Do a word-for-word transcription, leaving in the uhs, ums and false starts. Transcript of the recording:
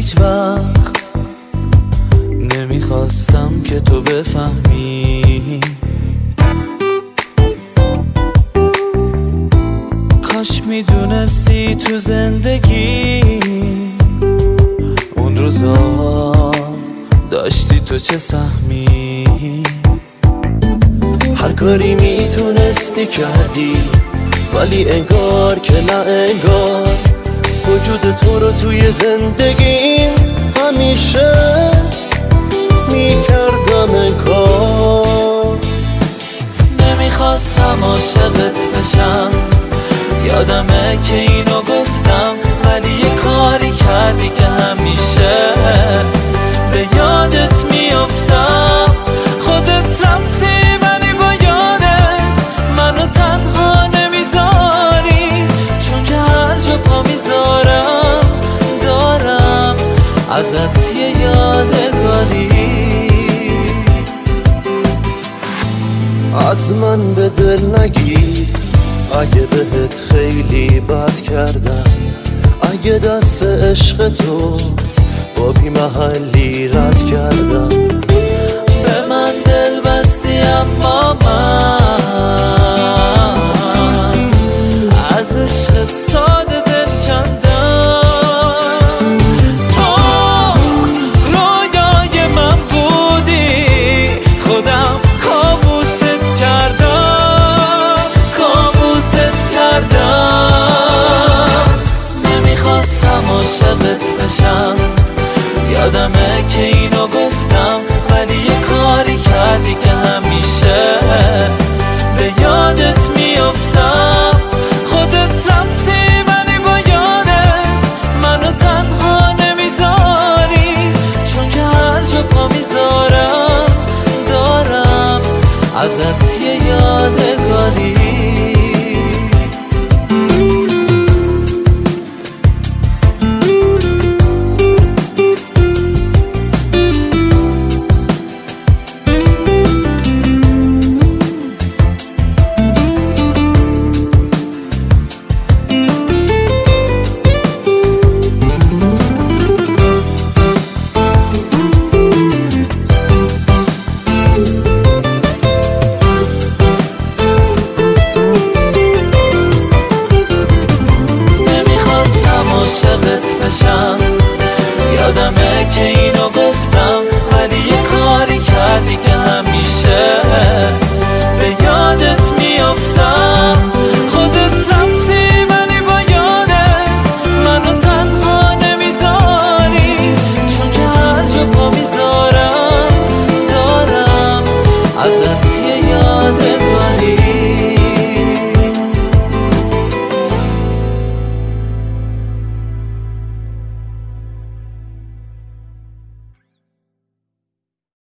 هیچ وقت نمیخواستم که تو بفهمی. کاش میدونستی تو زندگی اون روزا داشتی تو چه سهمی. هر کاری میتونستی کردی ولی انگار که نه انگار وجود تو رو توی زندگیم همیشه میکردم انکار. نمیخواستم عاشقت بشم، یادمه که اینو گفتم، ولی یه کاری کردی که همیشه به یادت میافتم. خودت رفتی ولی با یادت منو تنها نمیذاری، چون که هر جا پا میذارم دارم ازت یه یادگاری. از من به دل نگیر اگه بهت خیلی بد کردم، اگه دست عشق تو با بی محلی رد کردم. به من دل بستی اما من از عشقت ساده دل کندم. تو رویای من بودی، خودم کابوست کردم کابوست کردم. نمیخواستم عاشقت بشم، یادمه که اینو گفتم، ولی یه کاری کردی که همیشه به یادت می